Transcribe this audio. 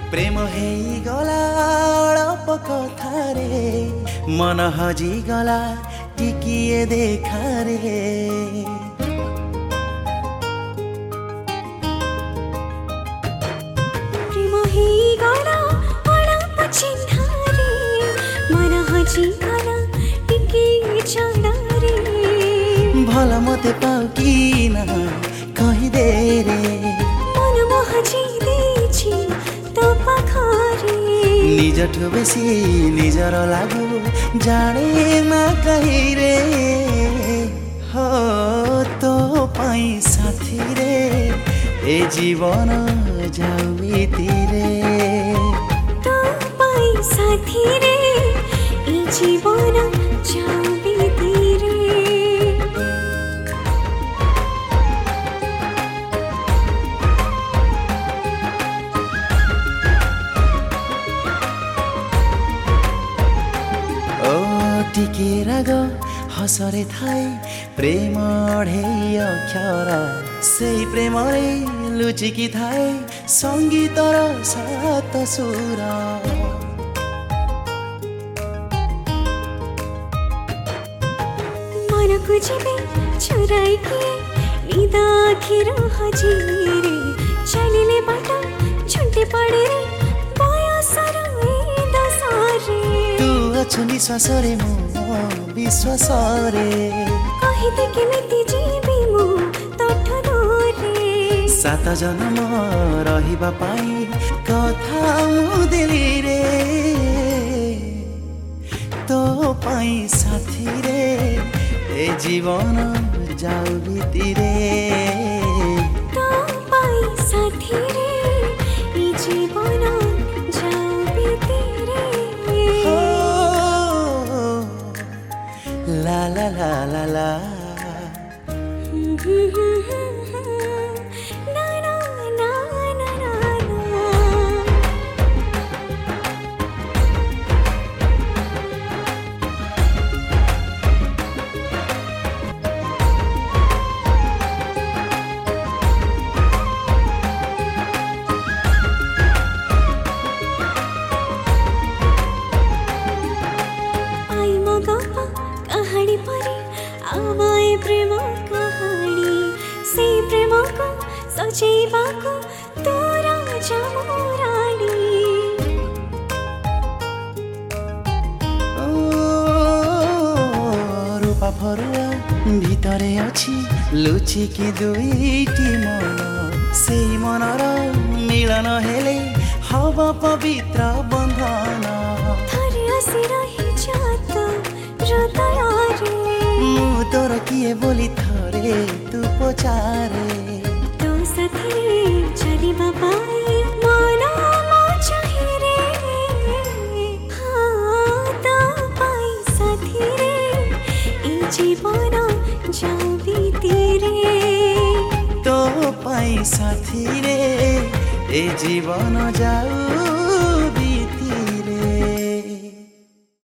प्रेम हेगला अळप कथारे मन हजिगला टिकिए देखारे प्रेम हेगला अळप चिन्हारे मन हजिगला टिकिए चढारे भल मते पाऊ कि न कहिदे रे मन म हजिदैछि तो पाखरे निजठु बेसी निजर लागु जाने न कहि रे हो तो पाई साथी रे ए जीवन जाऊ बितिरे तो पाई साथी रे ए जीवन जाऊ बितिरे टिकेर गो हसरे थाई प्रेम अढेई अक्षर सेही प्रेम रे लुचिकी थाए संगीतर सात सुर मन कुजिबे चुराई किए निदा आखिर हजिरे चलिले बाटा छुट्टी पड़े रे बयसर ए दशरे तू अछु निश्वास रे मो विश्वास रे कहिदे केमिति जीवी मु तठरो रे सात जन्म रहिबा पाई कथा मु देली रे तो पाई साथी रे ए जीवन जाऊ बितिरे तो पाई साथी रे ए जीवन जाऊ बितिरे ला ला ला ला ला ना ना ना ना ना ना आई मगपा कहानी परी आवाए प्रेम कहानी से प्रेम को सजैबा को तोरा जमोरानी रूपा फरुआ भितरे अछि लुचिकी दुईटी मन सेही मनर मिलन हेले हब पवित्र बन्धन थरे आसी रही जात हृदय मु तोर किए बोली थरे तू पचारे तो साथी चलिबा पाई मन म चाहिरे हाँ तो पाई साथी रे ए जीवन जाऊ बितिरे तो पाई साथी रे ए जीवन जाऊ